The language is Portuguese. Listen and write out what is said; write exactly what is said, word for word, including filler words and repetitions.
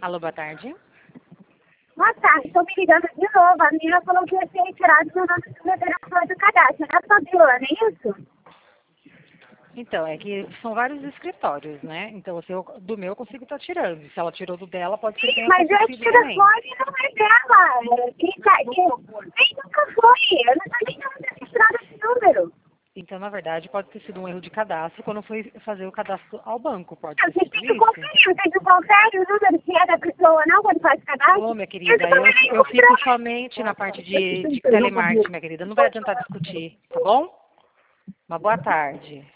Alô, boa tarde. Boa tarde, estou me ligando de novo. A menina falou que ia ser retirado meu nome do telefone do cadastro. É a Fabiola, não é isso? Então, é que são vários escritórios, né? Então, se eu, do meu eu consigo estar tirando. Se ela tirou do dela, pode ser que Sim, tenha mas esse acontecido também. telefone não é dela. Quem tá, quem, nem nunca foi. Eu não tô nem registrado esse número. Então, na verdade, pode ter sido um erro de cadastro quando foi fazer o cadastro ao banco. Pode Não, ter vocês sido têm que isso. conferir. Vocês não conferem o número se é da pessoa ou não quando faz cadastro? Ô, minha Eu querida, eu, também eu fico encontrei. somente na parte de, de telemarketing, minha querida. Não vai adiantar discutir, tá bom? Uma boa tarde.